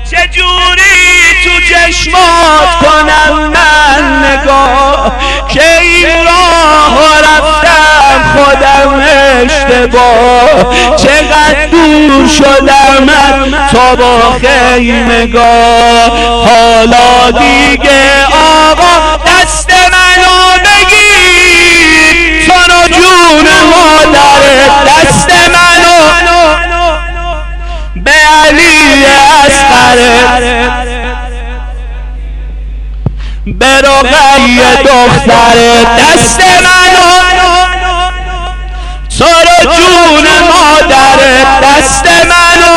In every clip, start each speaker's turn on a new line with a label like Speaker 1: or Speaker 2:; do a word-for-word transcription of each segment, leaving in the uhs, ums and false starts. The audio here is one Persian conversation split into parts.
Speaker 1: چجوری تو چشمات کنم من نگاه که این راه رفتم خودم اشتباه، چقدر دور شدم تا با خیمگاه. حالا دیگه آقا دست منو بگیر، تو رو جون مادرت دست منو به علی اصغرت، به رقیه دخترت دست منو، تو رو جون مادرت دست منو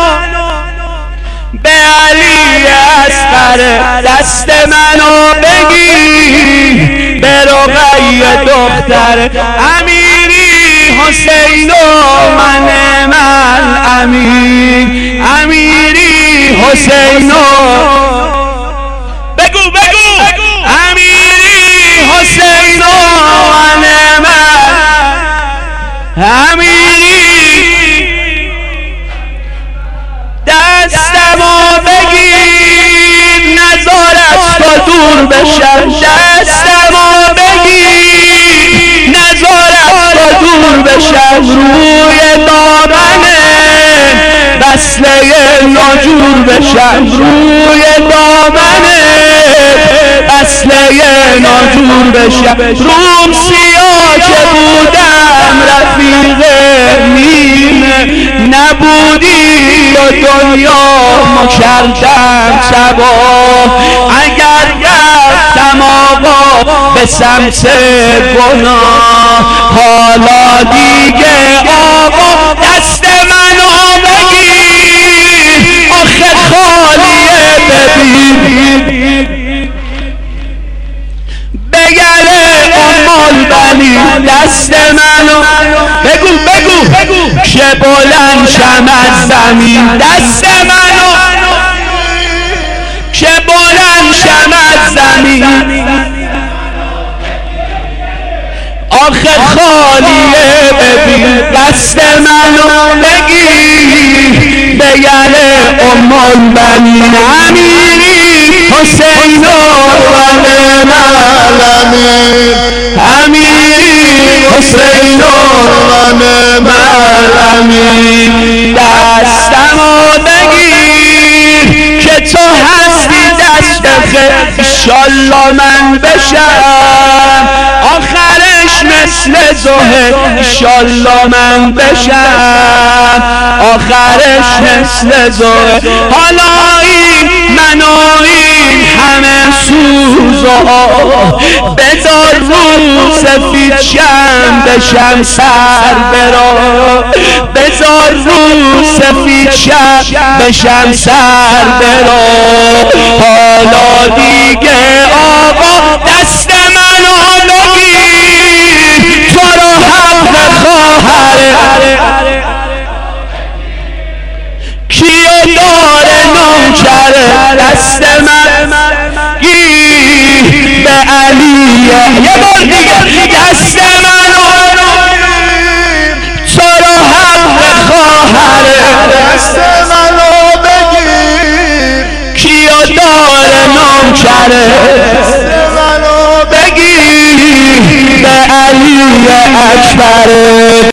Speaker 1: به علی اصغرت دست منو بگیر، به رقیه دخترت. امیری حسین و من من امیر، امیری حسین و بگو بگو امیری حسین و من من امیری، دستمو بگیر نظارت تا دور بشم، دستمو بگیر نظارت تا دور بشم، روی دامنه وصله ناجور بشم، روی دامنه وصله ناجور بشم. روم سیاه که بودم رفیق نیمه نبودی و دنیا ما کردم تباه، اگر رفتم آقا به سمت گناه. حالا دیگه آقا دست منو بگیر، آخه خالیه ببین بگره امال بنی دست منو، بگو بگو که بلند شم از زمین دست منو، که بلند شم از زمین، آخه خالیه ببین دست منو بگیر، بگره امال بنی امیری حسین و من الامین، امیری حسین و من الامین، دستمو بگیر که تو هستی دست خیر، انشالله من بشم آخرش مثل زهر، انشالله من بشم آخرش مثل زهر. حالا این منو این همه سوز و بذار رو سفید شم بشم سر برا، بذار رو سفید شم بشم سر برا. حالا دیگه آقا دست منو بگیر، تو رو حق خواهره کیو داره نوکره دست من گیر، به علیه یه بار دیگه دست منو، تو رو حق خواهره دست منو بگیر، کیو داره نوکره دست منو بگیر، به علی اکبره.